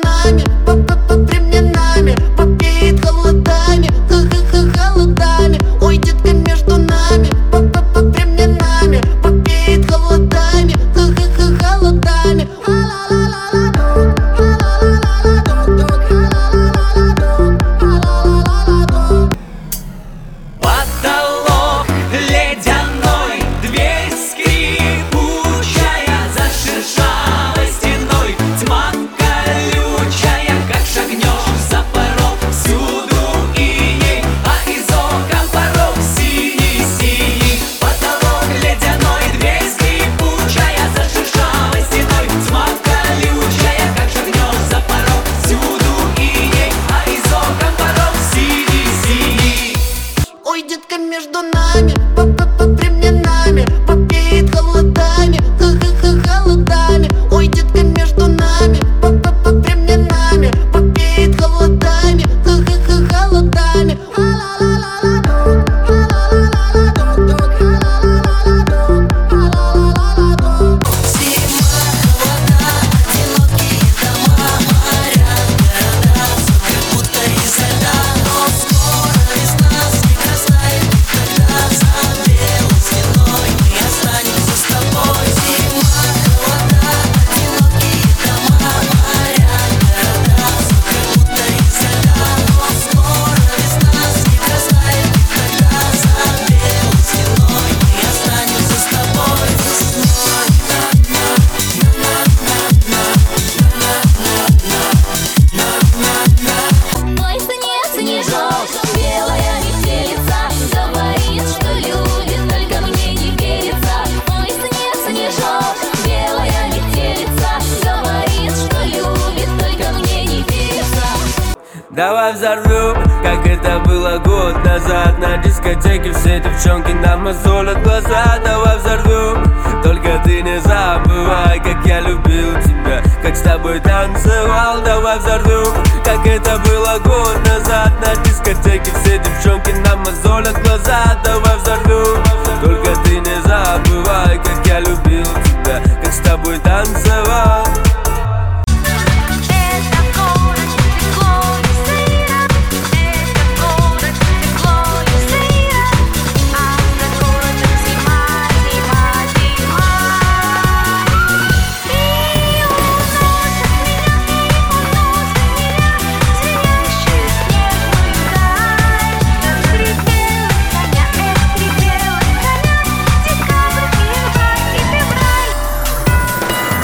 нами, временами попеет холодами, холодами. Ой, детка, между нами, временами попеет холодами, холодами. Потолок ледяной, дверь скрипучая, за шершавой стеной тьма колючая. Как шагнешь за порог, всюду иней, а из окон порог синий-синий. Потолок ледяной, дверь скрипучая, за шершавой стеной тьма колючая. Как шагнешь за порог, всюду иней, а из окон порог синий-синий. Ой, детка, между нами, временами попеет холодами, холодами. Ой, детка, между нами, временами попеет холодами, холодами. Мой снег, снежок, белая метелица, говорит, что любит, только мне не верится. Мой снег, снежок, белая метелица, говорит, что любит, только мне не верится. Давай взорвем, как это было год назад. На дискотеке все девчонки нам мозолят глаза. Давай взорвем, только ты не забывай, как я любил тебя, как с тобой танцевал. Давай взорвем, как это было год назад. На дискотеке все девчонки нам мозолят глаза. Давай взорвем, только ты не забывай, как я любил тебя, как с тобой танцевал.